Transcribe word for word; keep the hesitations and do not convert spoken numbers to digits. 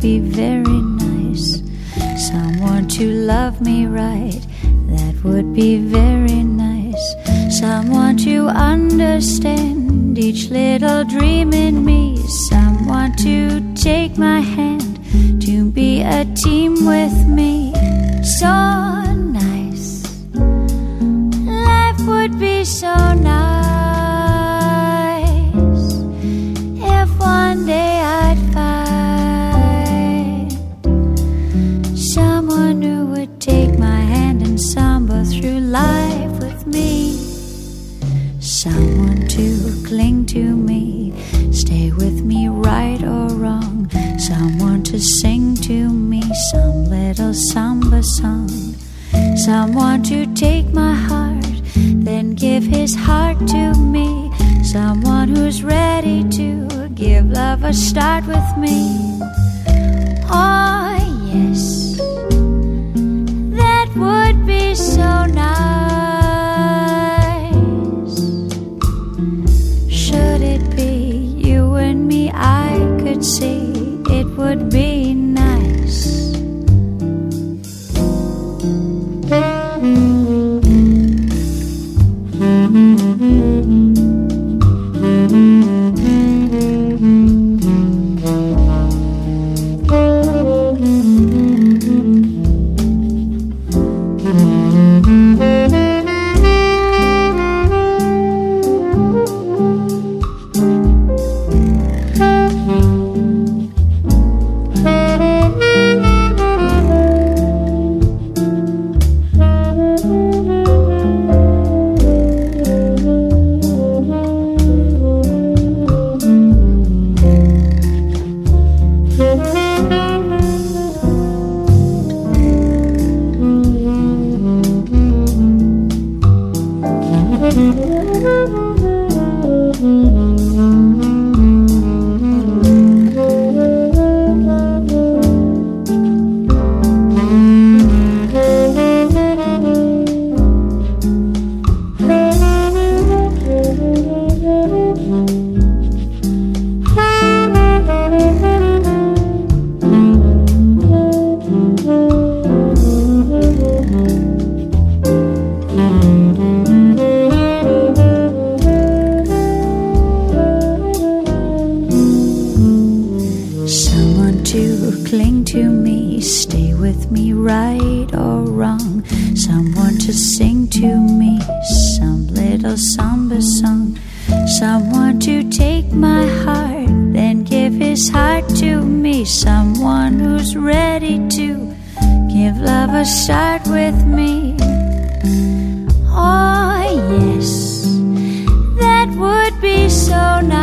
be very nice. Someone to love me right, that would be very nice. Someone to understand each little dream in me. Someone to take my hand, to be a team with me. So nice, life would be so nice if one day I'd find someone who would take my hand and samba through life with me. Someone to cling to me, stay with me right or wrong. Someone to sing to me some little samba song. Someone to take my heart, then give his heart to me. Someone who's ready to give love a start with me. Oh yes, that would be so nice. Should it be you and me, I could see it would be nice. Cling to me, stay with me right or wrong. Someone to sing to me some little samba song. Someone to take my heart, then give his heart to me. Someone who's ready to give love a start with me. Oh yes, that would be so nice.